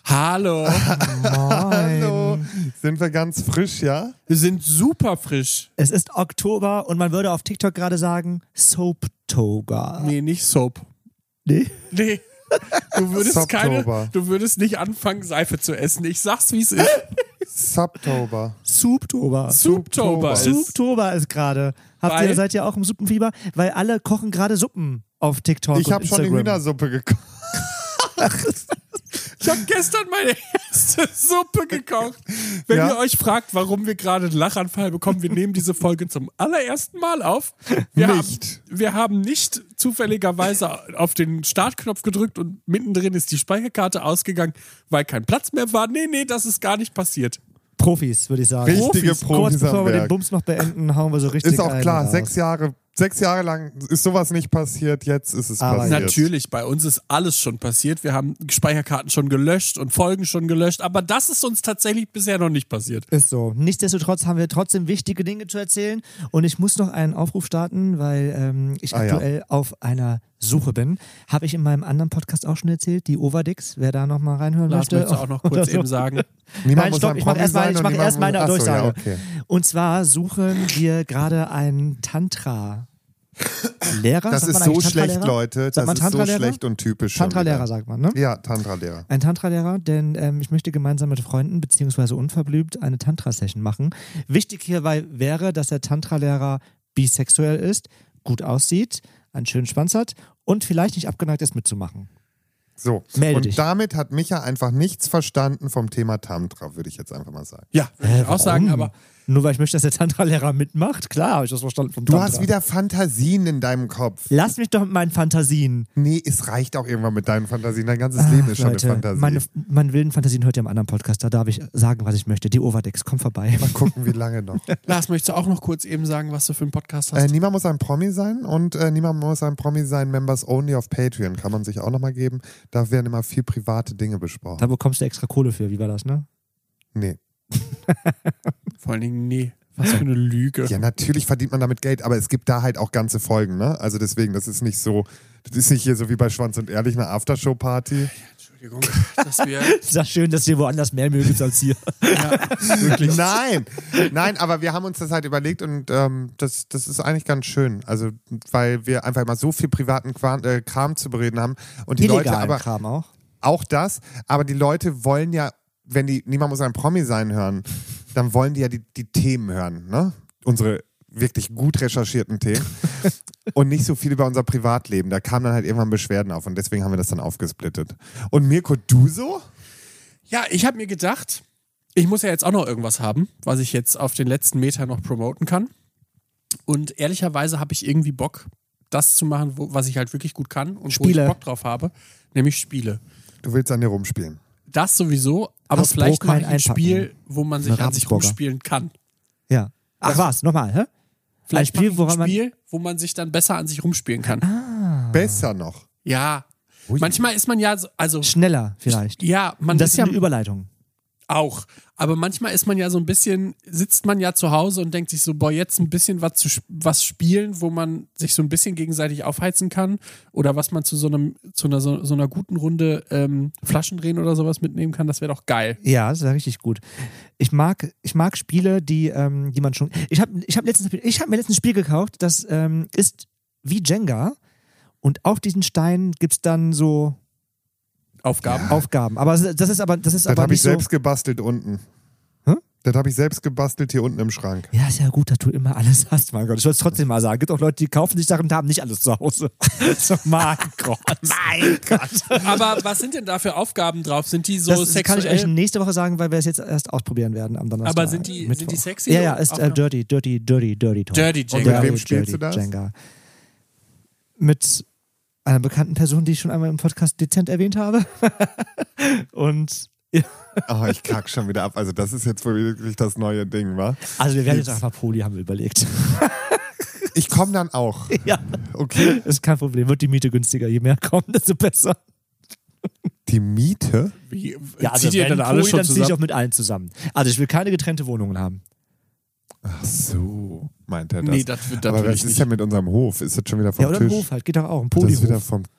Hallo. Hallo. Sind wir ganz frisch, ja? Wir sind super frisch. Es ist Oktober und man würde auf TikTok gerade sagen, Soaptober. Nee, nicht Soap. Nee? Nee. Du würdest nicht anfangen, Seife zu essen. Ich sag's, wie es ist. Subtober. Souptober. Souptober ist. Souptober ist gerade. Seid ihr auch im Suppenfieber? Weil alle kochen gerade Suppen auf TikTok. Ich habe schon eine Hühnersuppe gekocht. Ich habe gestern meine erste Suppe gekocht. Wenn ihr euch fragt, warum wir gerade einen Lachanfall bekommen, wir nehmen diese Folge zum allerersten Mal auf. Wir haben nicht zufälligerweise auf den Startknopf gedrückt und mittendrin ist die Speicherkarte ausgegangen, weil kein Platz mehr war. Nee, das ist gar nicht passiert. Profis, würde ich sagen. Richtige Profis Kurz bevor am wir Werk. den Bums noch beenden, hauen wir so richtig Ist auch klar, raus. 6 Jahre lang ist sowas nicht passiert, jetzt ist es passiert. Natürlich, bei uns ist alles schon passiert. Wir haben Speicherkarten schon gelöscht und Folgen schon gelöscht, aber das ist uns tatsächlich bisher noch nicht passiert. Ist so. Nichtsdestotrotz haben wir trotzdem wichtige Dinge zu erzählen und ich muss noch einen Aufruf starten, weil ich aktuell auf einer Suche bin. Habe ich in meinem anderen Podcast auch schon erzählt, die Overdicks, wer da noch mal reinhören Lars, möchte. möchtest du auch noch kurz eben sagen? Nein, stopp, ich mache erst meine Durchsage. Ja, okay. Und zwar suchen wir gerade einen Tantra-Lehrer. Das ist so schlecht, Leute. Das ist so schlecht und typisch. Tantra-Lehrer sagt man, ne? Ja, Tantra-Lehrer. Ein Tantra-Lehrer, denn ich möchte gemeinsam mit Freunden beziehungsweise unverblümt eine Tantra-Session machen. Wichtig hierbei wäre, dass der Tantra-Lehrer bisexuell ist, gut aussieht, einen schönen Schwanz hat und vielleicht nicht abgeneigt ist mitzumachen. So, Melde und dich. damit hat Micha einfach nichts verstanden vom Thema Tantra, würde ich jetzt einfach mal sagen. Ja, würde ich auch sagen, aber Nur weil ich möchte, dass der Tantra-Lehrer mitmacht? Klar, habe ich das verstanden vom Du Tantra. hast wieder Fantasien in deinem Kopf. Lass mich doch mit meinen Fantasien. Nee, es reicht auch irgendwann mit deinen Fantasien. Dein ganzes Leben ist schon Leute, eine Fantasie. meine wilden Fantasien hört ihr im anderen Podcast. Da darf ich sagen, was ich möchte. Die Overdicks, komm vorbei. Mal gucken, wie lange noch. Lars, möchtest du auch noch kurz eben sagen, was du für einen Podcast hast? Niemand muss ein Promi sein und niemand muss ein Promi sein. Members only auf Patreon kann man sich auch nochmal geben. Da werden immer viel private Dinge besprochen. Da bekommst du extra Kohle für. Wie war das, ne? Nee. Vor allen Dingen, nee. Was für eine Lüge. Ja, natürlich verdient man damit Geld, aber es gibt da halt auch ganze Folgen, ne? Also deswegen, das ist nicht hier so wie bei Schwanz und Ehrlich eine Aftershow-Party. Entschuldigung, dass wir... Ist das schön, dass ihr woanders mehr mögt als hier. Ja, wirklich. Nein, aber wir haben uns das halt überlegt und das ist eigentlich ganz schön. Also, weil wir einfach mal so viel privaten Kram zu bereden haben. Und die Illegalen Leute aber Kram auch. auch das, aber die Leute wollen ja, wenn die Niemand muss ein Promi sein hören, dann wollen die ja die Themen hören, ne? Unsere wirklich gut recherchierten Themen und nicht so viel über unser Privatleben. Da kamen dann halt irgendwann Beschwerden auf und deswegen haben wir das dann aufgesplittet. Und Mirko, du so? Ja, ich habe mir gedacht, ich muss ja jetzt auch noch irgendwas haben, was ich jetzt auf den letzten Meter noch promoten kann. Und ehrlicherweise habe ich irgendwie Bock, das zu machen, was ich halt wirklich gut kann und Spiele. wo ich Bock drauf habe, nämlich Spiele. Du willst an dir rumspielen. Das sowieso, aber Hast vielleicht mache ich ein einpacken. Spiel, wo man sich Eine an sich Ravensburger. rumspielen kann. Ja. Ach was, nochmal, hä? Vielleicht Spiel, mache ich woran ein Spiel, wo man sich dann besser an sich rumspielen kann. Besser noch. Ja. Ui. Manchmal ist man ja so, also Schneller vielleicht. ja, man Das ist ja eine Überleitung. auch. Aber manchmal ist man ja so ein bisschen, sitzt man ja zu Hause und denkt sich so, boah, jetzt ein bisschen was spielen, wo man sich so ein bisschen gegenseitig aufheizen kann oder was man zu so einer guten Runde Flaschen drehen oder sowas mitnehmen kann, das wäre doch geil. Ja, das ist ja richtig gut. Ich mag Spiele, die man schon. Ich hab mir letztens ein Spiel gekauft, das ist wie Jenga und auf diesen Steinen gibt es dann so Aufgaben. Aber das ist aber Das aber habe ich nicht so. selbst gebastelt unten. Hä? Das habe ich selbst gebastelt hier unten im Schrank. Ja, ist ja gut, dass du immer alles hast, mein Gott. Ich wollte es trotzdem mal sagen. Es gibt auch Leute, die kaufen sich Sachen und haben nicht alles zu Hause. So, mein Gott. Mein Gott. Aber was sind denn da für Aufgaben drauf? Sind die so Das kann ich euch sexuell? nächste Woche sagen, weil wir es jetzt erst ausprobieren werden am Donnerstag. Aber sind die Mittwoch. sexy? Ja, ist Aufgaben? Dirty Talk. Dirty Und Jenga. mit wem spielst du das? Jenga. Mit einer bekannten Person, die ich schon einmal im Podcast dezent erwähnt habe. Und Oh, ich kack schon wieder ab. Also das ist jetzt wohl wirklich das neue Ding, wa? also wir werden jetzt einfach Poli, haben wir überlegt. Ich komme dann auch. Ja, Okay. ist kein Problem. Wird die Miete günstiger. Je mehr kommen, desto besser. Die Miete? Wie, Ja, also zieht ihr wenn dann alles Poli, schon dann ziehe ich auch zusammen? mit allen zusammen. Also ich will keine getrennte Wohnungen haben. Ach so, meint er das. Nee, das wird Aber natürlich was ist nicht. denn mit unserem Hof? Ist das schon wieder vom Ja, oder Tisch? im Hof halt. Geht doch auch. Ein Das ist wieder Polihof. vom...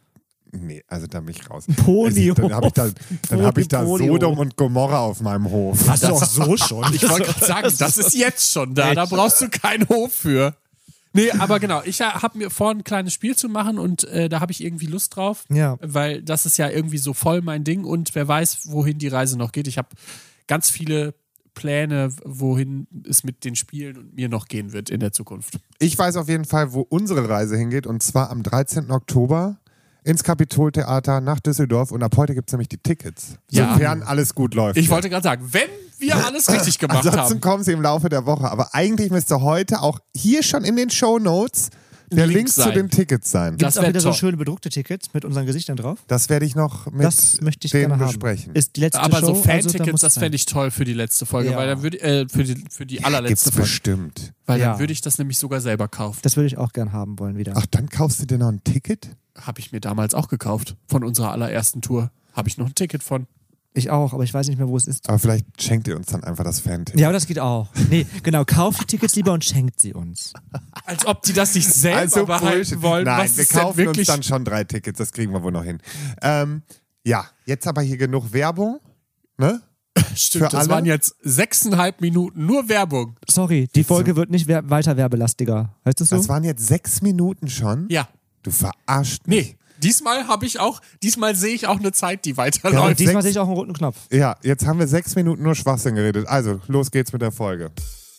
Nee, also da bin ich raus. Ponyhof. Dann habe ich da Ponyhof. Sodom und Gomorra auf meinem Hof. Hast du auch so schon? Ich wollte gerade sagen, das ist jetzt schon da. Da brauchst du keinen Hof für. Nee, aber genau, ich habe mir vor, ein kleines Spiel zu machen und da habe ich irgendwie Lust drauf, weil das ist ja irgendwie so voll mein Ding und wer weiß, wohin die Reise noch geht. Ich habe ganz viele Pläne, wohin es mit den Spielen und mir noch gehen wird in der Zukunft. Ich weiß auf jeden Fall, wo unsere Reise hingeht und zwar am 13. Oktober ins Kapitoltheater nach Düsseldorf und ab heute gibt es nämlich die Tickets, sofern alles gut läuft. Ich wollte gerade sagen, wenn wir alles richtig gemacht Ansonsten haben. kommen sie im Laufe der Woche, aber eigentlich müsste heute auch hier schon in den Shownotes der Link zu den Tickets sein. Gibt es auch wär wieder so top. schöne bedruckte Tickets mit unseren Gesichtern drauf? Das werde ich noch mit Das möchte ich denen gerne besprechen. haben. Ist die letzte Aber Show, so also da Fan-Tickets, muss das sein. fände ich toll für die letzte Folge, Ja. weil dann würde für die allerletzte Gibt's Folge. bestimmt. Weil Ja. dann würde ich das nämlich sogar selber kaufen. Das würde ich auch gern haben wollen wieder. Ach, dann kaufst du dir noch ein Ticket? Habe ich mir damals auch gekauft. Von unserer allerersten Tour. Habe ich noch ein Ticket von. Ich auch, aber ich weiß nicht mehr, wo es ist. Aber vielleicht schenkt ihr uns dann einfach das Fan-Ticket. Ja, aber das geht auch. Nee, genau, kauft die Tickets lieber und schenkt sie uns. Als ob die das nicht selber Also behalten Bullshit. wollen. Nein, Was wir ist denn kaufen wirklich uns dann schon 3 Tickets, das kriegen wir wohl noch hin. Ja, jetzt aber hier genug Werbung, ne? Stimmt, für das alle? waren jetzt 6,5 Minuten nur Werbung. Sorry, die Folge wird nicht weiter werbelastiger. Heißt das so? Das waren jetzt 6 Minuten schon? Ja. Du verarscht mich. Nee, diesmal sehe ich auch eine Zeit, die Ja, weiterläuft. und diesmal sechs- sehe ich auch einen roten Knopf. Ja, jetzt haben wir 6 Minuten nur Schwachsinn geredet. Also, los geht's mit der Folge.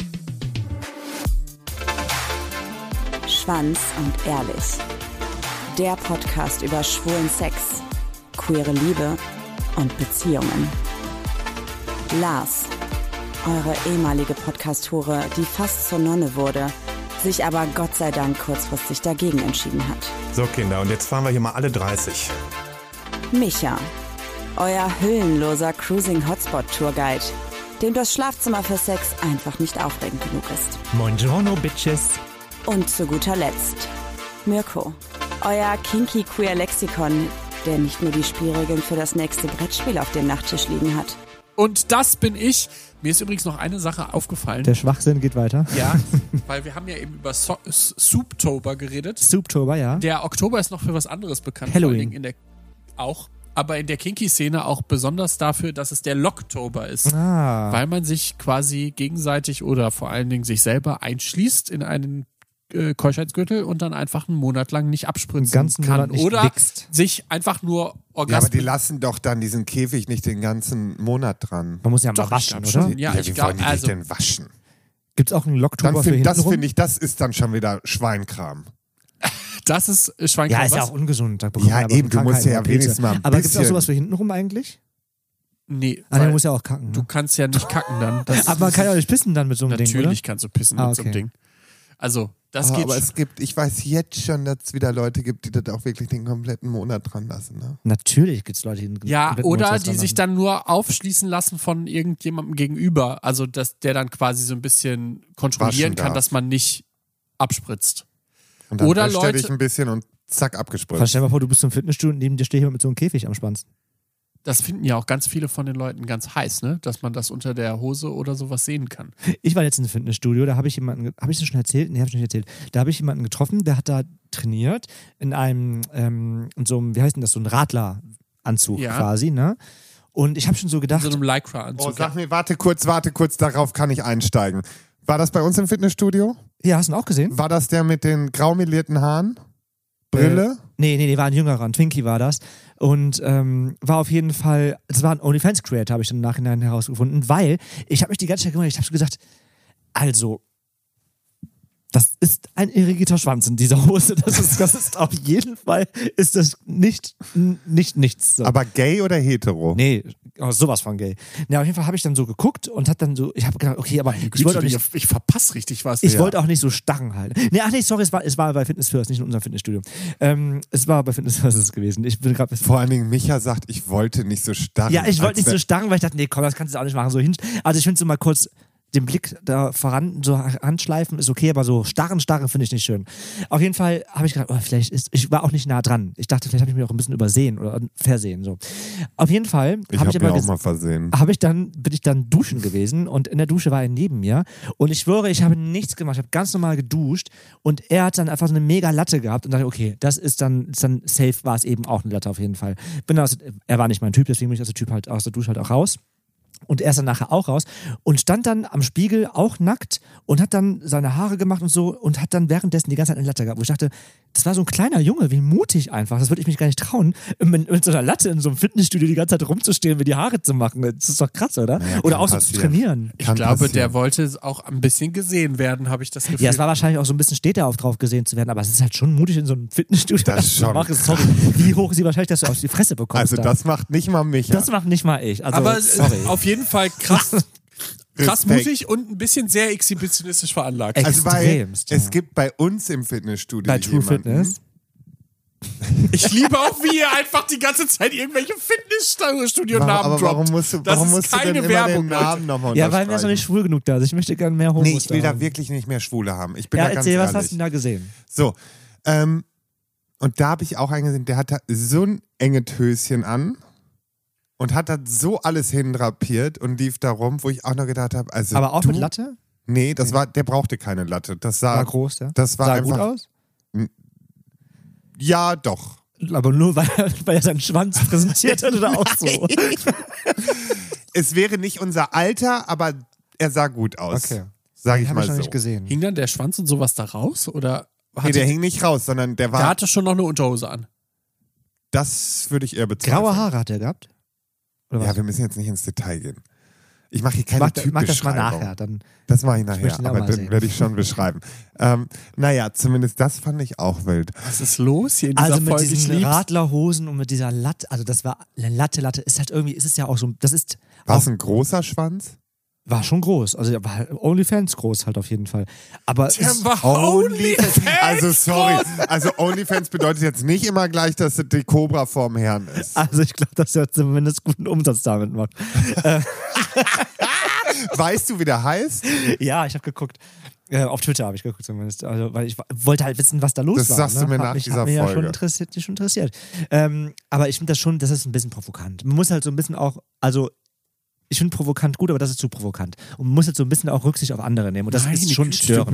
Schwanz und ehrlich. Der Podcast über schwulen Sex, queere Liebe und Beziehungen. Lars, eure ehemalige Podcast-Hure, die fast zur Nonne wurde, sich aber Gott sei Dank kurzfristig dagegen entschieden hat. So Kinder, und jetzt fahren wir hier mal alle 30. Micha, euer hüllenloser Cruising-Hotspot-Tourguide, dem das Schlafzimmer für Sex einfach nicht aufregend genug ist. Buongiorno, Bitches. Und zu guter Letzt Mirko, euer kinky queer Lexikon, der nicht nur die Spielregeln für das nächste Brettspiel auf dem Nachttisch liegen hat. Und das bin ich. Mir ist übrigens noch eine Sache aufgefallen. Der Schwachsinn geht weiter. Ja, weil wir haben ja eben über Souptober geredet. Souptober, ja. Der Oktober ist noch für was anderes bekannt. Halloween. Vor allen Dingen aber in der Kinky-Szene auch besonders dafür, dass es der Locktober ist. Ah. Weil man sich quasi gegenseitig oder vor allen Dingen sich selber einschließt in einen Keuschheitsgürtel und dann einfach einen Monat lang nicht abspritzen Den ganzen kann. Monat nicht Oder wichst. sich einfach nur Ja, aber die Orgasmen... lassen doch dann diesen Käfig nicht den ganzen Monat dran. Man muss ja Doch, mal ich waschen, glaub oder? schon. Ja, wie ich glaub, wollen die also- dich denn waschen? Gibt es auch einen Locktober für Das hintenrum? finde ich, das ist dann schon wieder Schweinkram. Das ist Schweinkram. Ja, ist ja was? auch ungesund. Da bekommt Ja, man aber eben, du musst Krankheiten ja und Pilze. wenigstens mal ein Aber gibt es auch bisschen- sowas für hintenrum eigentlich? Nee, Ah, der weil muss ja auch kacken. du Ne? kannst ja nicht kacken dann. Das Aber man kann ja auch nicht pissen dann mit so einem Ding, oder? Natürlich kannst du pissen mit so einem okay. Ding. Also, das Oh, geht aber schon. es gibt, ich weiß jetzt schon, dass es wieder Leute gibt, die das auch wirklich den kompletten Monat dran lassen. Ne? Natürlich gibt es Leute, die Ja, komplett oder nutzlos die sich dran dann nur aufschließen lassen von irgendjemandem gegenüber. Also, dass der dann quasi so ein bisschen kontrollieren Waschen kann, darf. dass man nicht abspritzt. Und dann Oder wäscht er Leute- dich ein bisschen und zack, lassen. abgespritzt. Stell dir mal vor, du bist zum Fitnessstudio und neben dir steht jemand mit so einem Käfig am Schwanz. Das finden ja auch ganz viele von den Leuten ganz heiß, ne? Dass man das unter der Hose oder sowas sehen kann. Ich war jetzt in einem Fitnessstudio, da habe ich jemanden, habe ich das schon erzählt? Nee, habe ich nicht erzählt. Da habe ich jemanden getroffen, der hat da trainiert in einem, in so einem, wie heißt denn das, so ein Radleranzug Ja. quasi, ne? Und ich habe schon so In gedacht, so einem Lycra-Anzug. Oh, sag mir, warte kurz, darauf kann ich einsteigen. War das bei uns im Fitnessstudio? ja, hast du ihn auch gesehen? War das der mit den graumelierten Haaren? Brille? Nee, war ein jüngerer, ein Twinkie war das. Und war auf jeden Fall, es war ein OnlyFans-Creator, habe ich dann im Nachhinein herausgefunden, weil ich habe mich die ganze Zeit gewundert, ich habe so gesagt, also, das ist ein irrigierter Schwanz in dieser Hose. Das ist auf jeden Fall, ist das nichts. So. Aber gay oder hetero? Nee, sowas von gay. Ja, auf jeden Fall habe ich dann so geguckt und hab dann so, ich habe gedacht, okay, aber ich wollte auch nicht, ich verpasse richtig was. ich wollte auch nicht so starren halten. Nee, ach nee, sorry, es war bei Fitness First, nicht in unserem Fitnessstudio. Es war bei Fitness First gewesen. Ich bin gerade Vor allen Dingen, Micha sagt, ich wollte nicht so starren. ja, ich wollte als nicht so wär- starren, weil ich dachte, nee, komm, das kannst du auch nicht machen. So hin. Also ich finde so mal kurz den Blick da voran so anschleifen ist okay, aber so starren finde ich nicht schön. Auf jeden Fall habe ich gedacht, ich war auch nicht nah dran. Ich dachte, vielleicht habe ich mich auch ein bisschen übersehen oder versehen. So. Auf jeden Fall habe ich auch mal versehen. Bin ich dann duschen gewesen und in der Dusche war er neben mir und ich schwöre, ich habe nichts gemacht. Ich habe ganz normal geduscht und er hat dann einfach so eine mega Latte gehabt und dachte, okay, das ist dann safe, war es eben auch eine Latte auf jeden Fall. Er war nicht mein Typ, deswegen bin ich aus der Typ halt aus der Dusche halt auch raus. Und er ist dann nachher auch raus und stand dann am Spiegel auch nackt und hat dann seine Haare gemacht und so und hat dann währenddessen die ganze Zeit eine Latte gehabt. Wo ich dachte, das war so ein kleiner Junge, wie mutig einfach. Das würde ich mich gar nicht trauen, mit so einer Latte in so einem Fitnessstudio die ganze Zeit rumzustehen, mir die Haare zu machen. Das ist doch krass, oder? Naja, oder auch so zu trainieren. Ich glaube, der wollte auch ein bisschen gesehen werden, habe ich das Gefühl. Ja, es war wahrscheinlich auch so ein bisschen, steht er auf drauf gesehen zu werden, aber es ist halt schon mutig in so einem Fitnessstudio das zu machen. Sorry. Wie hoch ist die Wahrscheinlichkeit, dass du auf die Fresse bekommst? Also das macht nicht mal mich. Das macht nicht mal ich. Also, aber sorry. Auf jeden Fall krass mutig und ein bisschen sehr exhibitionistisch veranlagt. Also weil Extremst, ja. es gibt bei uns im Fitnessstudio Bei True Fitness. Ich liebe auch, wie ihr einfach die ganze Zeit irgendwelche Fitnessstudio-Namen droppt. Warum musst du denn immer Werbung, den Namen nochmal Ja, weil mir ist noch nicht schwul genug da. Also ich möchte gerne mehr Homos. Nee, ich will haben. da wirklich nicht mehr Schwule haben. Ich bin Ja, da ganz erzähl, was ehrlich. hast du denn da gesehen? So, und da habe ich auch einen gesehen, der hat da so ein enge Höschen an und hat da so alles hindrapiert und lief da rum, wo ich auch noch gedacht habe, also Aber auch mit Latte? Nee, der brauchte keine Latte. Das War groß, ja? Das war Sah einfach, gut aus? Ja, doch. Aber nur, weil er seinen Schwanz präsentiert hat oder auch so? Es wäre nicht unser Alter, aber er sah gut aus. Okay. Sag ich Hab mal ich noch so. nicht gesehen. Hing dann der Schwanz und sowas da raus? Oder Nee, der hing nicht raus, sondern der war. der hatte schon noch eine Unterhose an. Das würde ich eher bezweifeln. Graue Haare hat er gehabt? Oder Ja, was? wir müssen jetzt nicht ins Detail gehen. Ich mache hier keine Mach das mal Typbeschreibung. nachher. Dann Das mache ich möchte nachher, ihn auch aber mal dann sehen. werde ich schon beschreiben. Naja, zumindest das fand ich auch wild. Was ist los hier in dieser also mit Folge? Ich diesen lieb's. Radlerhosen und mit dieser Latte, also das war eine Latte, ist halt irgendwie, ist es ja auch so, das ist War auch, es ein großer Schwanz? war schon groß, also war halt OnlyFans groß halt auf jeden Fall. Aber Der war OnlyFans. OnlyFans. Also sorry, also OnlyFans bedeutet jetzt nicht immer gleich, dass es die Cobra vorm Herrn ist. also ich glaube, dass er zumindest guten Umsatz damit macht. Weißt du, wie der heißt? Ja, ich habe geguckt. Auf Twitter habe ich geguckt zumindest. Also, weil ich wollte halt wissen, was da los Das war. sagst du mir nach dieser hat mich Folge. Ja schon interessiert. Aber ich finde das ist ein bisschen provokant. Man muss halt so ein bisschen auch, also ich finde provokant gut, aber das ist zu provokant. Und man muss jetzt so ein bisschen auch Rücksicht auf andere nehmen. Und das ist schon Güte, störend.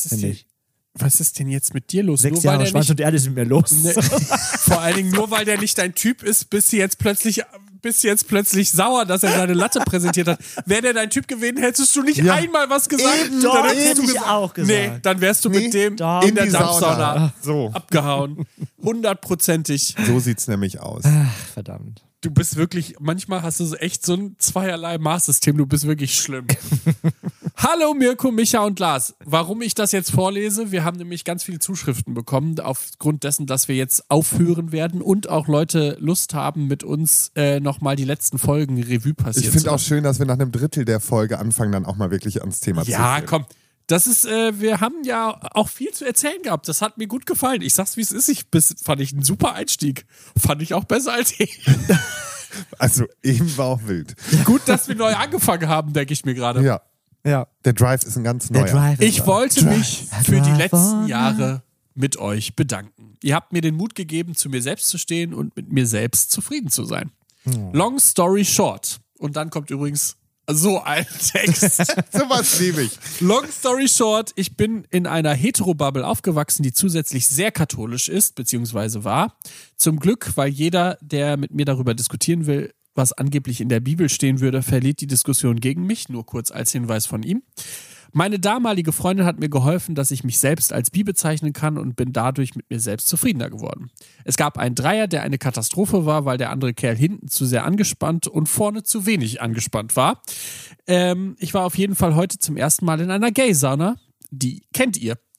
Was ist denn jetzt mit dir los? 6 Nur weil Jahre der Schwanz nicht, und Erde sind mir los. ne, vor allen Dingen nur weil der nicht dein Typ ist, bist du jetzt plötzlich sauer, dass er seine Latte präsentiert hat. Wäre der dein Typ gewesen, hättest du nicht einmal was gesagt. Eben, Doch, Dann hättest hätte du ich gesagt, auch gesagt. Nee, dann wärst du mit dem Doch. in In der die Dampfsauna Sauna. So. abgehauen. 100%ig. So sieht's nämlich aus. Ach, verdammt. Du bist wirklich, manchmal hast du so echt so ein zweierlei Maßsystem, du bist wirklich schlimm. Hallo Mirko, Micha und Lars. Warum ich das jetzt vorlese? Wir haben nämlich ganz viele Zuschriften bekommen, aufgrund dessen, dass wir jetzt aufhören werden und auch Leute Lust haben, mit uns nochmal die letzten Folgen Revue passieren Ich zu finde auch lassen. schön, dass wir nach einem Drittel der Folge anfangen, dann auch mal wirklich ans Thema zu Ja, gehen. komm. Das ist, wir haben ja auch viel zu erzählen gehabt. Das hat mir gut gefallen. Ich sag's, wie es ist. Fand ich einen super Einstieg. Fand ich auch besser als ich. Also eben war auch wild. Gut, dass wir neu angefangen haben, denke ich mir gerade. Ja, Ja. der Drive ist ein ganz neuer. Drive ist Ich wollte mich für die Drive letzten on. Jahre mit euch bedanken. Ihr habt mir den Mut gegeben, zu mir selbst zu stehen und mit mir selbst zufrieden zu sein. Long story short. Und dann kommt übrigens so ein Text. Sowas liebe ich. Long story short, ich bin in einer Hetero-Bubble aufgewachsen, die zusätzlich sehr katholisch ist, beziehungsweise war. Zum Glück, weil jeder, der mit mir darüber diskutieren will, was angeblich in der Bibel stehen würde, verliert die Diskussion gegen mich. Nur kurz als Hinweis von ihm. Meine damalige Freundin hat mir geholfen, dass ich mich selbst als bi bezeichnen kann und bin dadurch mit mir selbst zufriedener geworden. Es gab einen Dreier, der eine Katastrophe war, weil der andere Kerl hinten zu sehr angespannt und vorne zu wenig angespannt war. Ich war auf jeden Fall heute zum ersten Mal in einer Gay-Sauna. Die kennt ihr.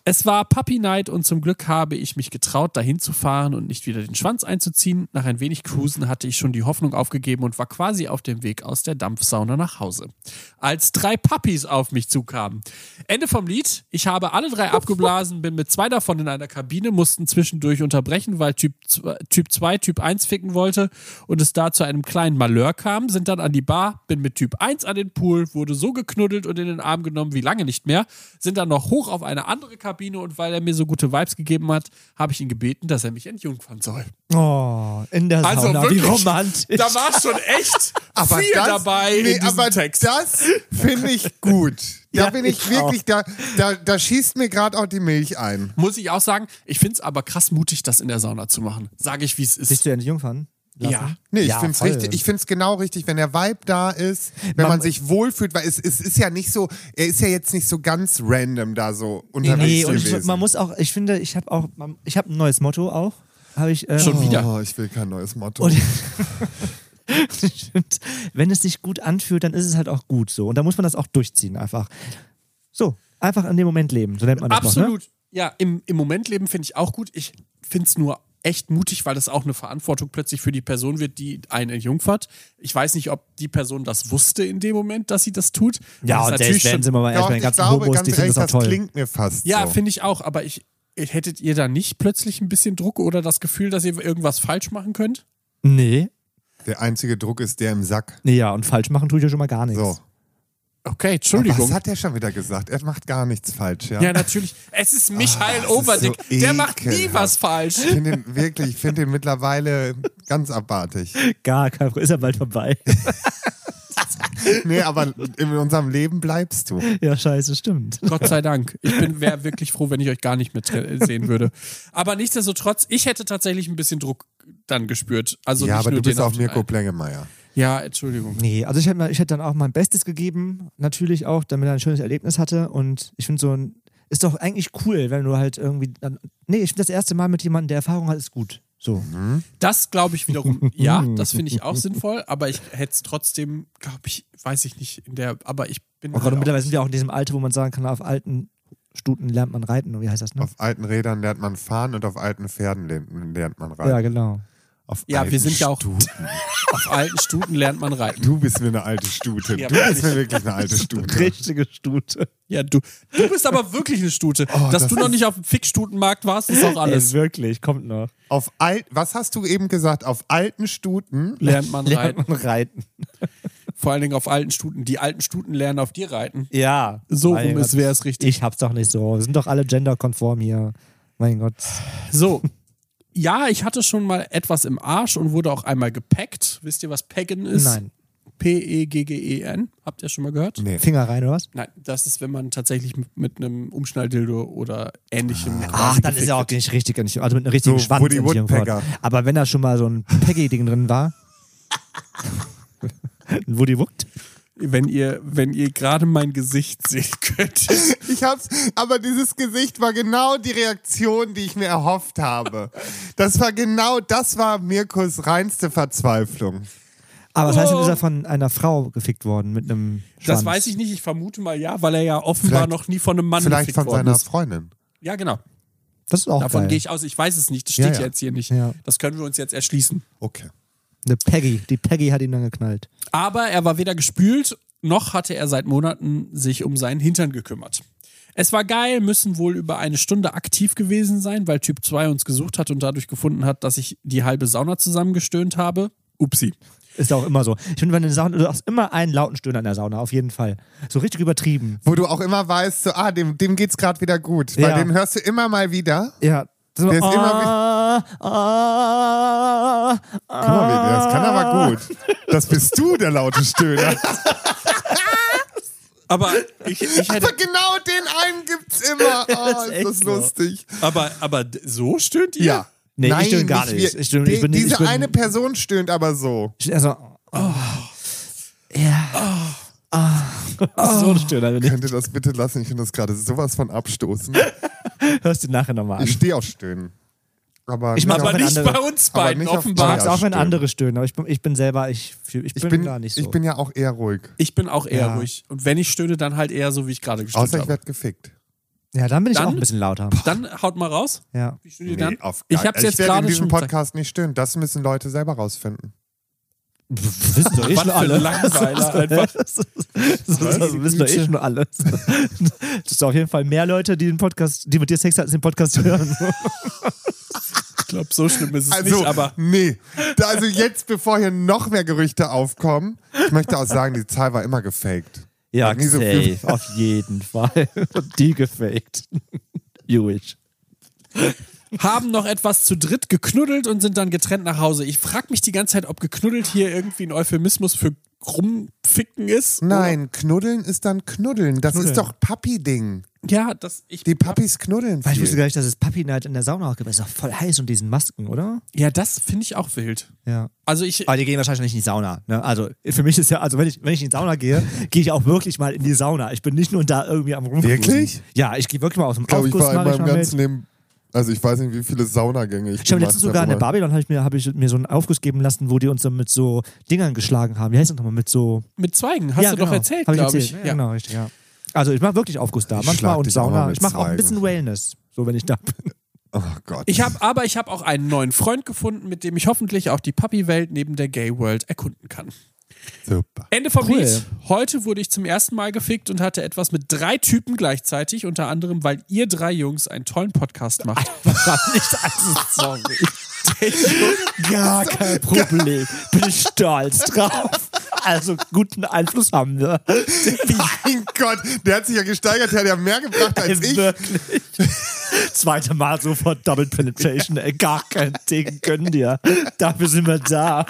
Es war Puppy Night und zum Glück habe ich mich getraut, dahin zu fahren und nicht wieder den Schwanz einzuziehen. Nach ein wenig Cruisen hatte ich schon die Hoffnung aufgegeben und war quasi auf dem Weg aus der Dampfsauna nach Hause. Als 3 Puppies auf mich zukamen. Ende vom Lied. Ich habe alle 3 abgeblasen, bin mit 2 davon in einer Kabine, mussten zwischendurch unterbrechen, weil Typ 2 Typ 1 ficken wollte und es da zu einem kleinen Malheur kam, sind dann an die Bar, bin mit Typ 1 an den Pool, wurde so geknuddelt und in den Arm genommen wie lange nicht mehr, sind dann noch hoch auf eine andere Kabine und weil er mir so gute Vibes gegeben hat, habe ich ihn gebeten, dass er mich entjungfern soll. Oh, in der Sauna, wirklich, wie romantisch. Da war schon echt viel dabei in diesem Text. Das finde ich gut. Da bin ich wirklich, da schießt mir gerade auch die Milch ein. Muss ich auch sagen, ich finde es aber krass mutig, das in der Sauna zu machen. Sage ich, wie es ist. Bist du entjungfern? Ja. Nee, ich Ja, finde es voll. richtig. Ich finde es genau richtig, wenn der Vibe da ist, wenn man sich wohlfühlt, weil es ist ja nicht so, er ist ja jetzt nicht so ganz random da so unterwegs Nee, und gewesen. man muss auch, ich finde, ich habe ein neues Motto auch. Habe ich Schon wieder. Oh, ich will kein neues Motto. Und ich find, wenn es sich gut anfühlt, dann ist es halt auch gut so. Und da muss man das auch durchziehen einfach. So, einfach in dem Moment leben, so nennt man das Absolut. Noch, ne? Ja, im Moment leben finde ich auch gut. Ich finde es nur echt mutig, weil das auch eine Verantwortung plötzlich für die Person wird, die einen entjungfert. Ich weiß nicht, ob die Person das wusste in dem Moment, dass sie das tut. Ja, das und ist selbst wenn sind wir mal erstmal den ganzen Homos, ganz die finden ehrlich, das auch toll. klingt mir fast Ja, so. finde ich auch, aber hättet ihr da nicht plötzlich ein bisschen Druck oder das Gefühl, dass ihr irgendwas falsch machen könnt? Nee. Der einzige Druck ist der im Sack. Nee, ja, und falsch machen tue ich ja schon mal gar nichts. So. Okay, Entschuldigung. Was hat der schon wieder gesagt? Er macht gar nichts falsch, ja? Ja, natürlich. Es ist Michael das ist Overdick. so Der macht nie ekelhaft. was falsch. Ich finde den mittlerweile ganz abartig. Gar kein Problem. Ist ja bald vorbei. Nee, aber in unserem Leben bleibst du. Ja, scheiße, stimmt. Gott sei Dank. Ich wäre wirklich froh, wenn ich euch gar nicht mehr sehen würde. Aber nichtsdestotrotz, ich hätte tatsächlich ein bisschen Druck dann gespürt. Also Ja, nicht aber nur du bist den auch auf Mirko den Plengemeier. Ja, Entschuldigung. Nee, also ich hätte dann auch mein Bestes gegeben, natürlich auch, damit er ein schönes Erlebnis hatte. Und ich finde ist doch eigentlich cool, wenn du halt irgendwie ich finde das erste Mal mit jemandem, der Erfahrung hat, ist gut. So. Das glaube ich wiederum, ja, das finde ich auch sinnvoll, aber ich hätte es trotzdem, glaube ich, weiß ich nicht, aber ich bin. Und gerade mittlerweile sind wir auch in diesem Alter, wo man sagen kann, auf alten Stuten lernt man reiten. Und wie heißt das noch? Auf alten Rädern lernt man fahren und auf alten Pferden lernt man reiten. Ja, genau. Auf Ja, alten wir sind ja auch. Stuten. Auf alten Stuten lernt man reiten. Du bist mir eine alte Stute. Ja, Du bist mir wirklich eine alte Stute. Richtige Stute. Ja, du bist aber wirklich eine Stute. Dass du noch nicht auf dem Fickstutenmarkt warst, ist auch alles. Wirklich, kommt noch. Was hast du eben gesagt? Auf alten Stuten? Lernt man reiten. Lernt man reiten. Vor allen Dingen auf alten Stuten. Die alten Stuten lernen auf dir reiten. Ja. So Mein rum Gott. wäre es richtig. Ich hab's doch nicht so. Wir sind doch alle genderkonform hier. Mein Gott. So. Ja, ich hatte schon mal etwas im Arsch und wurde auch einmal gepackt. Wisst ihr, was Peggen ist? Nein. P-E-G-G-E-N. Habt ihr schon mal gehört? Nee. Finger rein, oder was? Nein, das ist, wenn man tatsächlich mit einem Umschnalldildo oder ähnlichem. Ach, quasi dann ist gefickt er auch wird. nicht richtig. Also mit einem richtigen So Schwanz. Woody im Jungfern. Woodpecker. Aber wenn da schon mal so ein Peggy-Ding drin war. Ein Woody Wuckt? Wenn ihr gerade mein Gesicht sehen könntet. Aber dieses Gesicht war genau die Reaktion, die ich mir erhofft habe. Das war Mirkos reinste Verzweiflung. Aber was heißt denn, ist er von einer Frau gefickt worden mit einem Schwanz? Das weiß ich nicht, ich vermute mal ja, weil er ja offenbar Vielleicht- noch nie von einem Mann Vielleicht gefickt von worden seiner ist. Freundin. Ja, genau. Das ist auch Davon geil. gehe ich aus. Ich weiß es nicht. Das steht Ja. ja jetzt hier nicht. Ja. Das können wir uns jetzt erschließen. Okay. Eine Peggy. Die Peggy hat ihn dann geknallt. Aber er war weder gespült, noch hatte er seit Monaten sich um seinen Hintern gekümmert. Es war geil, müssen wohl über eine Stunde aktiv gewesen sein, weil Typ 2 uns gesucht hat und dadurch gefunden hat, dass ich die halbe Sauna zusammengestöhnt habe. Upsi. Ist auch immer so. Ich finde, wenn du Sauna, du hast immer einen lauten Stöhner in der Sauna, auf jeden Fall. So richtig übertrieben. Wo du auch immer weißt, so, dem geht's gerade wieder gut. Weil Ja. den hörst du immer mal wieder. Ja. So, Der ist immer Guck mal, das kann aber gut. Das bist du, der laute Stöhner. Aber ich hätte. Aber genau den einen gibt's immer. Oh, ist ist echt das so. lustig. Aber so stöhnt ihr? Ja. Nee, ich stöhne gar nicht nicht. wir. Ich stöhne- ich bin- Diese ich bin- eine Person stöhnt aber so. Also, ja. So ein Stöhner bin ich. Könnt ihr das bitte lassen? Ich finde das gerade sowas von abstoßen. Hörst du nachher nochmal Ich an. stehe auf Stöhnen. Aber Ich mag Aber auch wenn nicht andere- bei uns aber beiden, nicht auf Ich offenbar. mag es auch, wenn stimmt. andere stöhnen, aber ich bin selber, ich bin gar nicht so. Ich bin ja auch eher ruhig. Ich bin auch eher Ja. ruhig. Und wenn ich stöhne, dann halt eher so, wie ich gerade gestöhnt Außer ich habe. werde gefickt. Ja, dann bin ich auch ein bisschen lauter. Dann haut mal raus. Ja. Wie stöhnt ihr dann? Ich hab's jetzt werde gerade in diesem schon Podcast nicht stören. Das müssen Leute selber rausfinden. Wissen doch Was für ein Langweiler einfach. Das wissen doch schon alles. Das ist auf jeden Fall mehr Leute, die mit dir Sex hatten, den Podcast hören. Ich glaube, so schlimm ist es Also, nicht, aber nee. Also jetzt, bevor hier noch mehr Gerüchte aufkommen, ich möchte auch sagen, die Zahl war immer gefaked. Ja, nie so safe, viel- auf jeden Fall. Und die gefaked. Jewish. haben noch etwas zu dritt geknuddelt und sind dann getrennt nach Hause. Ich frage mich die ganze Zeit, ob geknuddelt hier irgendwie ein Euphemismus für rumficken ist. Nein, knuddeln ist dann knuddeln. Das Knuddeln. ist doch Papi-Ding. Ja, Die Papis knuddeln Weil ich wusste viel. gar nicht, dass es Puppy Night in der Sauna auch gibt. Das ist doch voll heiß und diesen Masken, oder? ja, das finde ich auch wild. Ja. Also ich, Aber die gehen wahrscheinlich nicht in die Sauna. Ne? Also für mich ist ja, also wenn ich in die Sauna gehe, gehe ich auch wirklich mal in die Sauna. Ich bin nicht nur da irgendwie am Rumcruisen. Wirklich? Ja, ich gehe wirklich mal aus dem Ich glaube, ich Aufguss. war in mach ich meinem mal ganzen mit. Leben, also ich weiß nicht, wie viele Saunagänge ich Ich habe gemacht letztens sogar in der aber- Babylon habe ich mir so einen Aufguss geben lassen, wo die uns dann mit so Dingern geschlagen haben. Wie heißt das nochmal? Mit so. mit Zweigen, hast du doch erzählt, Hab glaube erzählt. ich. Ja, genau, richtig, ja. Also ich mache wirklich Aufguss da, Ich manchmal schlag und dich auch mal Sauna. mit Ich mache auch ein bisschen Zweigen. Wellness, so wenn ich da bin. Oh Gott. Ich habe auch einen neuen Freund gefunden, mit dem ich hoffentlich auch die Puppy-Welt neben der Gay-World erkunden kann. Super. Ende vom Cool. Lied. Heute wurde ich zum ersten Mal gefickt und hatte etwas mit 3 Typen gleichzeitig, unter anderem, weil ihr 3 Jungs einen tollen Podcast macht. Sorry. Gar kein Problem. Bin ich stolz drauf. Also guten Einfluss haben wir. Mein Gott, der hat sich ja gesteigert, der hat ja mehr gebracht als ich. Wirklich. Zweite Mal sofort Double Penetration, ey. Gar kein Ding, können dir. Dafür sind wir da.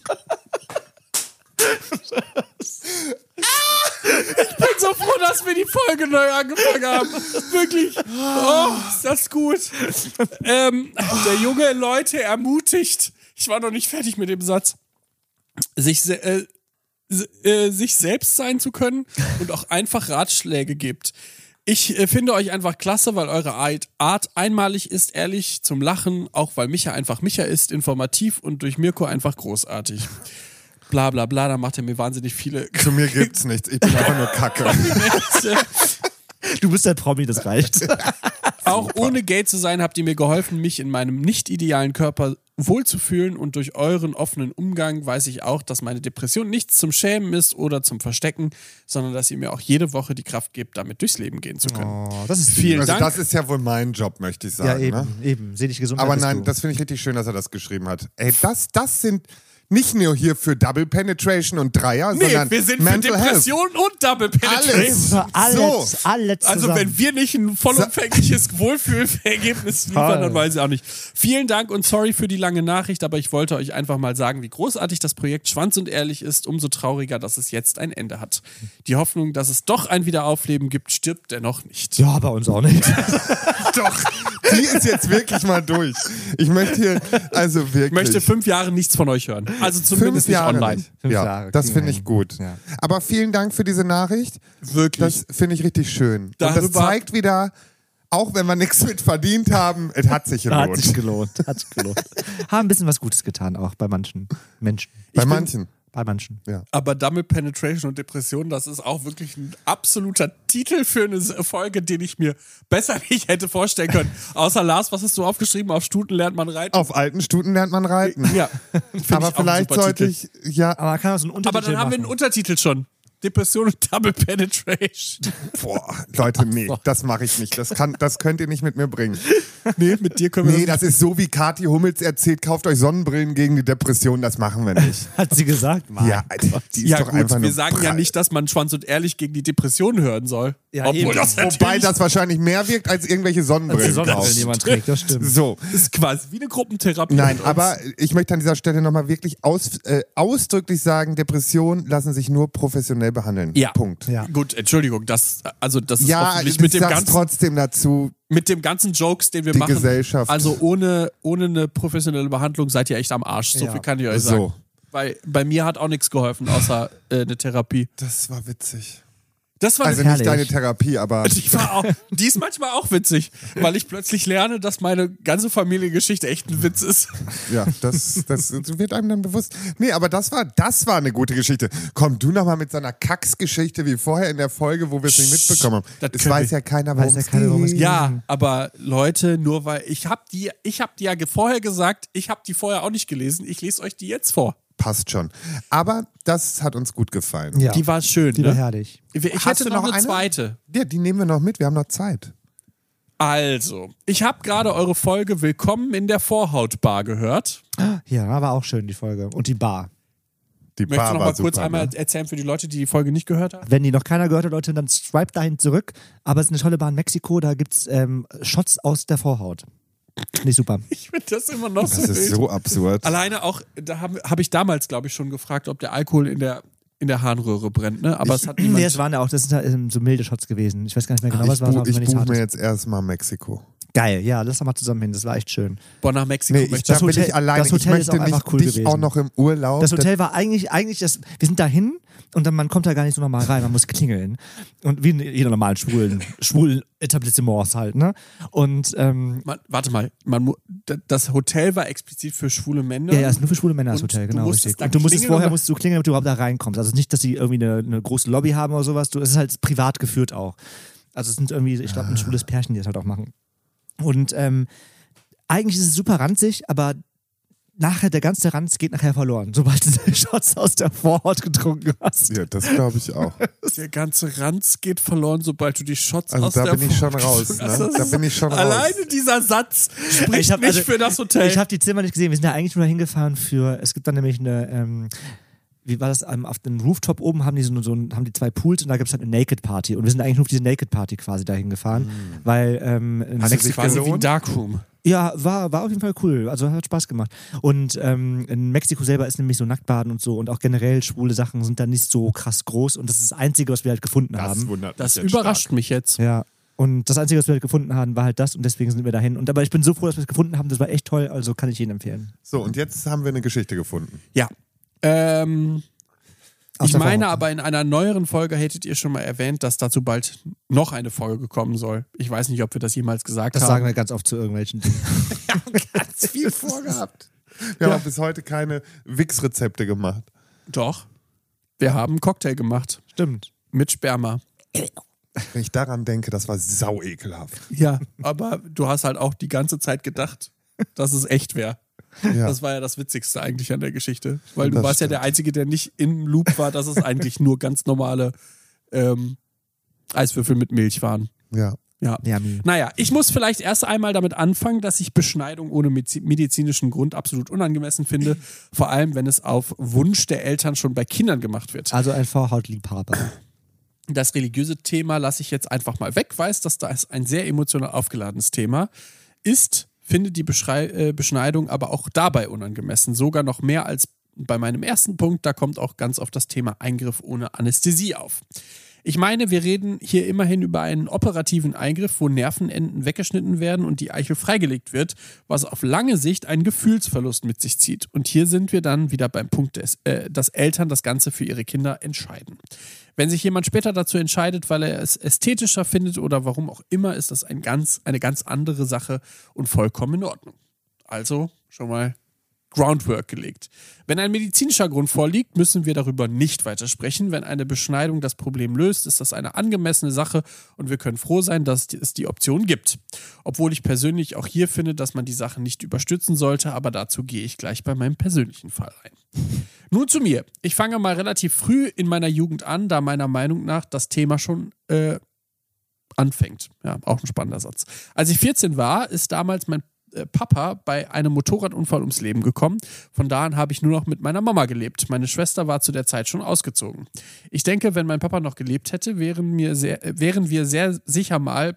Ich bin so froh, dass wir die Folge neu angefangen haben. Wirklich. Oh, ist das gut. Der junge Leute ermutigt. Ich war noch nicht fertig mit dem Satz. Sich selbst sein zu können und auch einfach Ratschläge gibt. Ich finde euch einfach klasse, weil eure Art einmalig ist, ehrlich, zum Lachen, auch weil Micha einfach Micha ist, informativ und durch Mirko einfach großartig. Bla bla bla, da macht er mir wahnsinnig viele Zu mir gibt's nichts, ich bin einfach nur Kacke. Du bist der Promi, das reicht. Auch ohne gay zu sein, habt ihr mir geholfen, mich in meinem nicht idealen Körper wohlzufühlen, und durch euren offenen Umgang weiß ich auch, dass meine Depression nichts zum Schämen ist oder zum Verstecken, sondern dass ihr mir auch jede Woche die Kraft gebt, damit durchs Leben gehen zu können. Oh, das ist Vielen Also Dank. das ist ja wohl mein Job, möchte ich Ja, sagen. eben, Ne? eben. Seh dich gesund. Aber bist nein, du. das finde ich richtig schön, dass er das geschrieben hat. Ey, das sind nicht nur hier für Double Penetration und Dreier, Nee, sondern wir sind für Mental Health. Depression und Double Penetration. Alles. Alles, alles Also zusammen. wenn wir nicht ein vollumfängliches Wohlfühlergebnis liefern, dann weiß ich auch nicht. Vielen Dank und sorry für die lange Nachricht, aber ich wollte euch einfach mal sagen, wie großartig das Projekt Schwanz und Ehrlich ist, umso trauriger, dass es jetzt ein Ende hat. Die Hoffnung, dass es doch ein Wiederaufleben gibt, stirbt dennoch nicht. Ja, bei uns auch nicht. Doch, die ist jetzt wirklich mal durch. Ich möchte hier, also wirklich. Ich möchte 5 Jahre nichts von euch hören. Also 5 zumindest nicht Jahre online. nicht. 5 Ja, Jahre das kriegen finde wir ich hin. gut. Ja. Aber vielen Dank für diese Nachricht. Wirklich. Das finde ich richtig schön. Und das Darüber- zeigt wieder, auch wenn wir nichts mit verdient haben, es hat sich Hat sich gelohnt. gelohnt. Hat sich gelohnt. Haben ein bisschen was Gutes getan, auch bei manchen Menschen. Bei manchen. Bei manchen. Ja. Aber Double Penetration und Depression, das ist auch wirklich ein absoluter Titel für eine Folge, den ich mir besser nicht hätte vorstellen können. Außer Lars, was hast du aufgeschrieben? Auf Stuten lernt man reiten. Auf alten Stuten lernt man reiten. Ja. Aber vielleicht sollte ich, ja, Aber man kann auch so einen Untertitel Aber dann haben wir einen machen. Untertitel schon. Depression und Double Penetration. boah, Leute, nee, das mache ich nicht. Das könnt ihr nicht mit mir bringen. Nee, mit dir können wir Nee, das ist so, wie Kathi Hummels erzählt, kauft euch Sonnenbrillen gegen die Depression, das machen wir nicht. Hat sie gesagt? Mann. Ja, die ist Ja doch gut, einfach nur wir sagen ja prall. nicht, dass man Schwanz und Ehrlich gegen die Depression hören soll. Ja, Obwohl eben. das Wobei natürlich das wahrscheinlich mehr wirkt, als irgendwelche Als die Sonnenbrillen Sonnenbrillen kaufen. jemand trägt, das stimmt. So, ist quasi wie eine Gruppentherapie. nein, mit uns. aber ich möchte an dieser Stelle nochmal wirklich ausdrücklich sagen, Depressionen lassen sich nur professionell behandeln. Ja. Punkt. Ja. Gut, Entschuldigung, das ist Ja, hoffentlich ich mit dem sag's ganzen trotzdem dazu, mit dem ganzen Jokes, den wir die machen. Gesellschaft. Also ohne eine professionelle Behandlung seid ihr echt am Arsch. So Ja. viel kann ich euch So. sagen. Bei mir hat auch nichts geholfen, außer eine Therapie. Das war witzig. Das war Also nicht herrlich. deine Therapie, aber die ist manchmal auch witzig, weil ich plötzlich lerne, dass meine ganze Familiengeschichte echt ein Witz ist. ja, das wird einem dann bewusst. Nee, aber das war eine gute Geschichte. Komm du nochmal mit so einer Kacksgeschichte wie vorher in der Folge, wo wir es nicht mitbekommen haben. Das Es können weiß wir- ja keiner, Weiß ja keiner, worum es geht. Ja, aber Leute, nur weil ich hab die ja vorher gesagt, ich habe die vorher auch nicht gelesen, ich lese euch die jetzt vor. Passt schon. Aber das hat uns gut gefallen. Ja. Die war schön, Die war ne? herrlich. Ich Hast hätte du noch noch eine eine? zweite. Ja, die nehmen wir noch mit, wir haben noch Zeit. Also, ich habe gerade eure Folge Willkommen in der Vorhautbar gehört. Ja, war auch schön, die Folge. Und die Bar. Die Möchtest Bar du noch war mal kurz super, einmal ne? erzählen für die Leute, die die Folge nicht gehört haben? Wenn die noch keiner gehört hat, Leute, dann swipe dahin zurück. Aber es ist eine tolle Bar in Mexiko, da gibt es Shots aus der Vorhaut. Nicht super. Ich finde das immer noch Das ist so absurd. Alleine auch, da hab ich damals, glaube ich, schon gefragt, ob der Alkohol in der Harnröhre brennt, ne? Aber es hat niemand. Nee, es waren ja auch, das sind so milde Shots gewesen. Ich weiß gar nicht mehr genau, was Ich, war. bu aber ich nichts buche mir Hartes. jetzt erstmal Mexiko. Geil, ja, lass doch mal zusammen hin, das war echt schön. Boah, nach Mexiko Nee, möchte da ich. bin Hotel- ich alleine. das Hotel ich ist möchte auch einfach nicht cool dich gewesen. auch noch im Urlaub. Das Hotel war eigentlich wir sind da hin und dann man kommt da gar nicht so normal rein, man muss klingeln. Und wie in jeder normalen schwulen Etablissements halt, ne? Und Warte mal, das Hotel war explizit für schwule Männer. ja, ist nur für schwule Männer das Und Hotel, du genau, musstest richtig. da Und du musstest klingeln vorher oder- musst du klingeln, damit du überhaupt da reinkommst. Also nicht, dass sie irgendwie eine große Lobby haben oder sowas. Es ist halt privat geführt auch. Also es sind irgendwie, ich glaube, ein schwules Pärchen, die das halt auch machen. Und eigentlich ist es super ranzig, aber nachher, der ganze Ranz geht nachher verloren, sobald du die Shots aus der Vorhaut getrunken hast. Ja, das glaube ich auch. Der ganze Ranz geht verloren, sobald du die Shots Also aus da der bin ich schon Vorhaut raus. getrunken hast. Ne? Da bin ich schon raus. Alleine dieser Satz spricht Ich hab- nicht also, für das Hotel. Ich habe die Zimmer nicht gesehen. Wir sind ja eigentlich nur dahin gefahren es gibt dann nämlich eine, wie war das, auf dem Rooftop oben haben die haben die 2 Pools und da gibt es halt eine Naked Party. Und wir sind eigentlich nur auf diese Naked Party quasi dahin gefahren, weil in Hat es Mexiko, sich quasi wie ein gelohnt? Darkroom. ja, war auf jeden Fall cool. Also hat Spaß gemacht. Und in Mexiko selber ist nämlich so Nacktbaden und so und auch generell schwule Sachen sind da nicht so krass groß und das ist das Einzige, was wir halt gefunden haben. wundert Das überrascht mich jetzt. Ja. Und das Einzige, was wir halt gefunden haben, war halt das und deswegen sind wir dahin. Aber ich bin so froh, dass wir es gefunden haben. Das war echt toll, also kann ich jedem empfehlen. So, und jetzt haben wir eine Geschichte gefunden. Ja. Aus Ich der meine Vorhaut. aber, in einer neueren Folge hättet ihr schon mal erwähnt, dass dazu bald noch eine Folge kommen soll. Ich weiß nicht, ob wir das jemals gesagt Das haben. sagen wir ganz oft zu irgendwelchen Dingen. Ganz viel vorgehabt. Wir haben bis heute keine Wix-Rezepte gemacht. Doch. Wir haben einen Cocktail gemacht. Stimmt. Mit Sperma. Wenn ich daran denke, das war sau ekelhaft. Ja. Aber du hast halt auch die ganze Zeit gedacht, dass es echt wäre. Ja. Das war ja das Witzigste eigentlich an der Geschichte. Weil du Das warst ja stimmt. der Einzige, der nicht im Loop war, dass es eigentlich nur ganz normale Eiswürfel mit Milch waren. Ja. Ja. Yummy. Naja, ich muss vielleicht erst einmal damit anfangen, dass ich Beschneidung ohne medizinischen Grund absolut unangemessen finde. Vor allem, wenn es auf Wunsch der Eltern schon bei Kindern gemacht wird. Also ein Vorhautliebhaber. Das religiöse Thema lasse ich jetzt einfach mal weg. Weiß, dass das ein sehr emotional aufgeladenes Thema ist. Finde die Beschneidung aber auch dabei unangemessen. Sogar noch mehr als bei meinem ersten Punkt. Da kommt auch ganz oft das Thema Eingriff ohne Anästhesie auf. Ich meine, wir reden hier immerhin über einen operativen Eingriff, wo Nervenenden weggeschnitten werden und die Eichel freigelegt wird, was auf lange Sicht einen Gefühlsverlust mit sich zieht. Und hier sind wir dann wieder beim Punkt, dass Eltern das Ganze für ihre Kinder entscheiden. Wenn sich jemand später dazu entscheidet, weil er es ästhetischer findet oder warum auch immer, ist das eine ganz andere Sache und vollkommen in Ordnung. Also schon mal Groundwork gelegt. Wenn ein medizinischer Grund vorliegt, müssen wir darüber nicht weiter sprechen. Wenn eine Beschneidung das Problem löst, ist das eine angemessene Sache und wir können froh sein, dass es die Option gibt. Obwohl ich persönlich auch hier finde, dass man die Sache nicht überstürzen sollte, aber dazu gehe ich gleich bei meinem persönlichen Fall ein. Nun zu mir. Ich fange mal relativ früh in meiner Jugend an, da meiner Meinung nach das Thema schon anfängt. Ja, auch ein spannender Satz. Als ich 14 war, ist damals mein Papa bei einem Motorradunfall ums Leben gekommen. Von da an habe ich nur noch mit meiner Mama gelebt. Meine Schwester war zu der Zeit schon ausgezogen. Ich denke, wenn mein Papa noch gelebt hätte, wären wir sehr sicher mal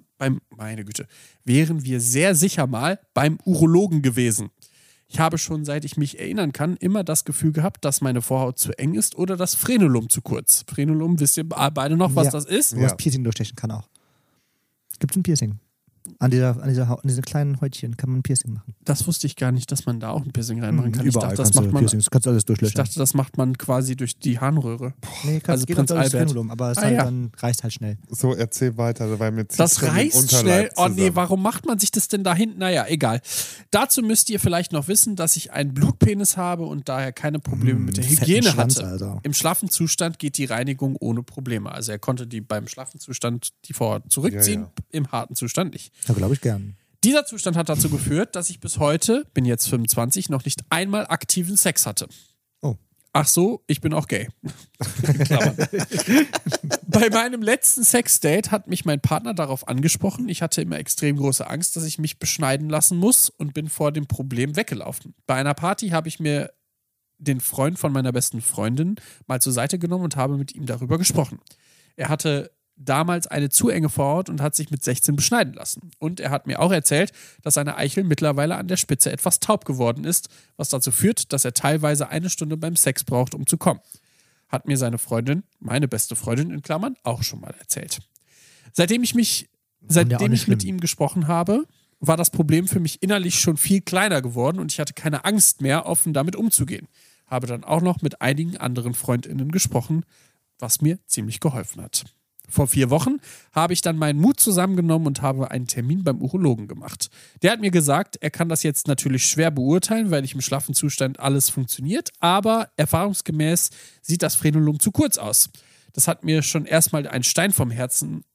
beim Urologen gewesen. Ich habe schon, seit ich mich erinnern kann, immer das Gefühl gehabt, dass meine Vorhaut zu eng ist oder das Frenulum zu kurz. Frenulum, wisst ihr beide noch, was das ist? Wo das Piercing durchstechen kann auch. Gibt ein Piercing. An diesen kleinen Häutchen kann man ein Piercing machen. Das wusste ich gar nicht, dass man da auch ein Piercing reinmachen kann. Überall Ich dachte, kannst du Piercings, kannst du alles durchlöchern. Ich dachte, das macht man quasi durch die Harnröhre. Nee, also geht Prinz auch das Albert. Frenulum, aber es dann reißt halt schnell. So, erzähl weiter, weil mir zieht Das schon den reißt Unterleib schnell. Oh nee, zusammen. warum macht man sich das denn da hinten? Naja, egal. Dazu müsst ihr vielleicht noch wissen, dass ich einen Blutpenis habe und daher keine Probleme mit der fetten Hygiene Schwanz, hatte. Alter. Im schlaffen Zustand geht die Reinigung ohne Probleme. Also er konnte die beim schlaffen Zustand die Vorhaut zurückziehen, Ja. im harten Zustand nicht. Ja, glaube ich gern. Dieser Zustand hat dazu geführt, dass ich bis heute, bin jetzt 25, noch nicht einmal aktiven Sex hatte. Oh. Ach so, ich bin auch gay. Klammern. Bei meinem letzten Sexdate hat mich mein Partner darauf angesprochen. Ich hatte immer extrem große Angst, dass ich mich beschneiden lassen muss und bin vor dem Problem weggelaufen. Bei einer Party habe ich mir den Freund von meiner besten Freundin mal zur Seite genommen und habe mit ihm darüber gesprochen. Er hatte damals eine zu enge Vorhaut und hat sich mit 16 beschneiden lassen. Und er hat mir auch erzählt, dass seine Eichel mittlerweile an der Spitze etwas taub geworden ist, was dazu führt, dass er teilweise 1 Stunde beim Sex braucht, um zu kommen. Hat mir seine Freundin, meine beste Freundin in Klammern, auch schon mal erzählt. Seitdem ich mit schlimm. ihm gesprochen habe, war das Problem für mich innerlich schon viel kleiner geworden und ich hatte keine Angst mehr, offen damit umzugehen. Habe dann auch noch mit einigen anderen FreundInnen gesprochen, was mir ziemlich geholfen hat. Vor 4 Wochen habe ich dann meinen Mut zusammengenommen und habe einen Termin beim Urologen gemacht. Der hat mir gesagt, er kann das jetzt natürlich schwer beurteilen, weil ich im schlaffen Zustand alles funktioniert, aber erfahrungsgemäß sieht das Frenulum zu kurz aus. Das hat mir schon erstmal ein Stein vom Herzen,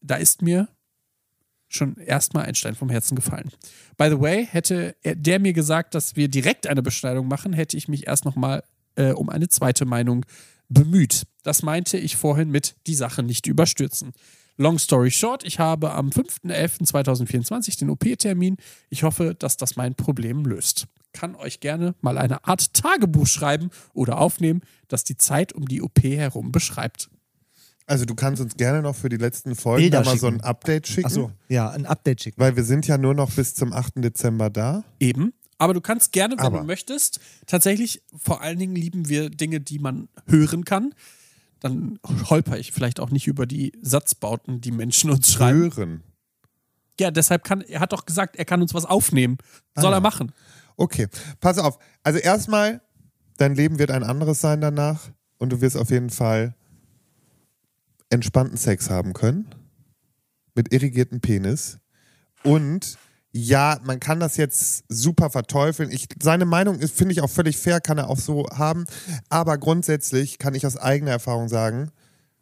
gefallen. By the way, hätte der mir gesagt, dass wir direkt eine Beschneidung machen, hätte ich mich erst nochmal um eine zweite Meinung bemüht. Das meinte ich vorhin mit die Sache nicht überstürzen. Long story short, ich habe am 5.11.2024 den OP-Termin. Ich hoffe, dass das mein Problem löst. Kann euch gerne mal eine Art Tagebuch schreiben oder aufnehmen, das die Zeit um die OP herum beschreibt. Also du kannst uns gerne noch für die letzten Folgen Bilder da mal so ein schicken. Update schicken. Achso, ja, ein Update schicken. Weil wir sind ja nur noch bis zum 8. Dezember da. Eben. Aber du kannst gerne, wenn Aber du möchtest, tatsächlich, vor allen Dingen lieben wir Dinge, die man hören kann. Dann holper ich vielleicht auch nicht über die Satzbauten, die Menschen uns schreiben. Hören. Ja, deshalb er hat doch gesagt, er kann uns was aufnehmen. Soll er machen. Okay, pass auf. Also erstmal, dein Leben wird ein anderes sein danach und du wirst auf jeden Fall entspannten Sex haben können. Mit irrigiertem Penis. Und ja, man kann das jetzt super verteufeln. Seine Meinung ist, finde ich, auch völlig fair, kann er auch so haben. Aber grundsätzlich kann ich aus eigener Erfahrung sagen,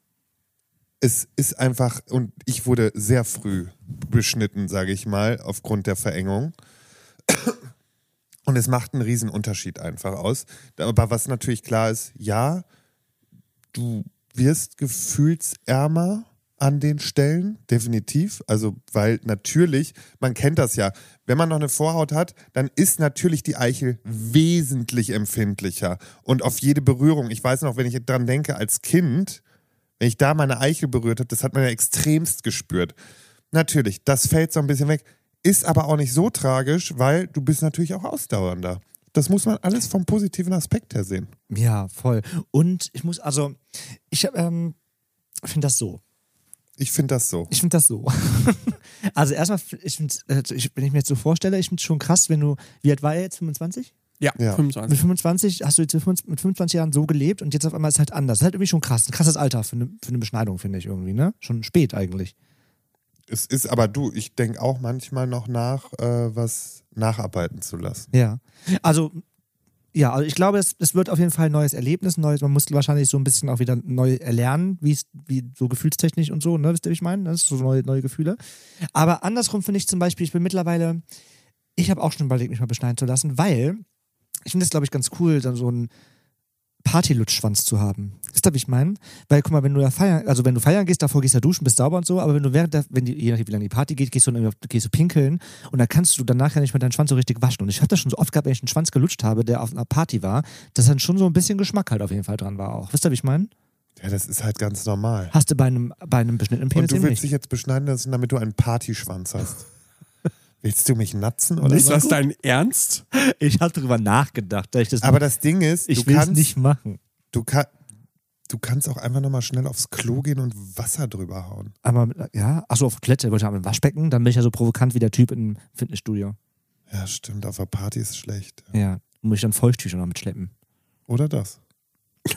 es ist einfach, und ich wurde sehr früh beschnitten, sage ich mal, aufgrund der Verengung. Und es macht einen riesen Unterschied einfach aus. Aber was natürlich klar ist, ja, du wirst gefühlsärmer an den Stellen, definitiv. Also, weil natürlich, man kennt das ja, wenn man noch eine Vorhaut hat, dann ist natürlich die Eichel wesentlich empfindlicher. Und auf jede Berührung, ich weiß noch, wenn ich dran denke, als Kind, wenn ich da meine Eichel berührt habe, das hat man ja extremst gespürt. Natürlich, das fällt so ein bisschen weg. Ist aber auch nicht so tragisch, weil du bist natürlich auch ausdauernder. Das muss man alles vom positiven Aspekt her sehen. Ja, voll. Und ich finde das so. Ich finde das so. Ich finde das so. Also erstmal, wenn ich mir jetzt so vorstelle, ich finde es schon krass, wenn du, wie alt war er jetzt, 25? Ja, Ja. 25. Mit 25 hast du jetzt mit 25 Jahren so gelebt und jetzt auf einmal ist es halt anders. Das ist halt irgendwie schon krass. Ein krasses Alter für eine Beschneidung, finde ich irgendwie, ne? Schon spät eigentlich. Es ist aber ich denke auch manchmal noch nach, was nacharbeiten zu lassen. Ja. Also ich glaube, es wird auf jeden Fall ein neues Erlebnis, man muss wahrscheinlich so ein bisschen auch wieder neu erlernen, wie so gefühlstechnisch und so, ne, wisst ihr, wie ich meine? Das ist so neue Gefühle. Aber andersrum finde ich zum Beispiel, ich habe auch schon überlegt, mich mal beschneiden zu lassen, weil ich finde es, glaube ich, ganz cool, dann so einen Partylutschschwanz zu haben. Wisst ihr, wie ich meine? Weil, guck mal, wenn du feiern gehst, davor gehst du duschen, bist sauber und so, aber wenn du je nachdem, wie lange die Party geht, gehst du pinkeln und dann kannst du danach ja nicht mehr deinen Schwanz so richtig waschen. Und ich habe das schon so oft gehabt, wenn ich einen Schwanz gelutscht habe, der auf einer Party war, dass dann schon so ein bisschen Geschmack halt auf jeden Fall dran war auch. Wisst ihr, wie ich meine? Ja, das ist halt ganz normal. Hast du bei einem beschnittenen Penis Und du eben willst nicht. dich jetzt beschneiden lassen, damit du einen Partyschwanz hast. Willst du mich natzen oder Ist so? das dein Ernst? Ich habe drüber nachgedacht, dass ich das Aber das Ding ist, ich will es nicht machen. Du kannst auch einfach nochmal schnell aufs Klo gehen und Wasser drüber hauen. Aber ja, achso, auf Toilette, wollte ich haben im Waschbecken, dann bin ich ja so provokant wie der Typ im Fitnessstudio. Ja, stimmt, auf der Party ist es schlecht. Ja, muss ich dann Feuchttücher noch mitschleppen. Oder das.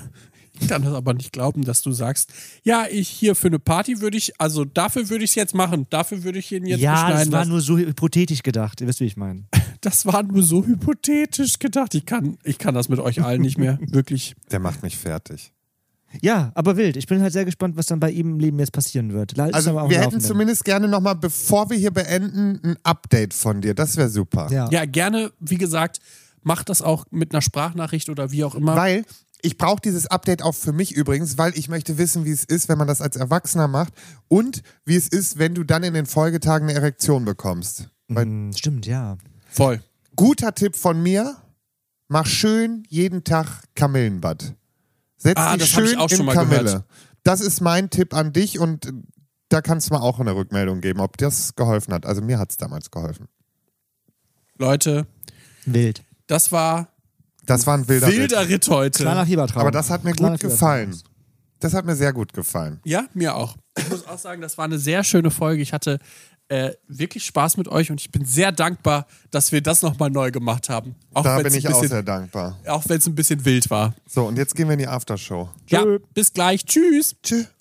Ich kann das aber nicht glauben, dass du sagst, ja, ich hier für eine Party dafür würde ich es jetzt machen. Dafür würde ich ihn jetzt beschneiden Ja, das war lassen. nur so hypothetisch gedacht. Ihr wisst, wie ich meine. Das war nur so hypothetisch gedacht. Ich kann das mit euch allen nicht mehr. Wirklich. Der macht mich fertig. Ja, aber wild. Ich bin halt sehr gespannt, was dann bei ihm im Leben jetzt passieren wird. Also wir hätten zumindest gerne nochmal, bevor wir hier beenden, ein Update von dir. Das wäre super. Ja, gerne, wie gesagt, macht das auch mit einer Sprachnachricht oder wie auch immer. Weil ich brauche dieses Update auch für mich übrigens, weil ich möchte wissen, wie es ist, wenn man das als Erwachsener macht und wie es ist, wenn du dann in den Folgetagen eine Erektion bekommst. Stimmt, ja. Voll. Guter Tipp von mir, mach schön jeden Tag Kamillenbad. Setz dich das hab ich schön auch schon in mal Kamille. gehört. Das ist mein Tipp an dich und da kannst du mal auch eine Rückmeldung geben, ob das geholfen hat. Also mir hat es damals geholfen. Leute, Wild. das war ein wilder Ritt. Ritt heute. Kleiner Fiebertraum. Aber das hat mir Kleiner gut Fiebertraum. gefallen. Das hat mir sehr gut gefallen. Ja, mir auch. Ich muss auch sagen, das war eine sehr schöne Folge. Ich hatte wirklich Spaß mit euch und ich bin sehr dankbar, dass wir das nochmal neu gemacht haben. Auch Da wenn's bin ich ein auch bisschen, sehr dankbar. auch wenn es ein bisschen wild war. So, und jetzt gehen wir in die Aftershow. Ja, bis gleich. Tschüss. Tschüss.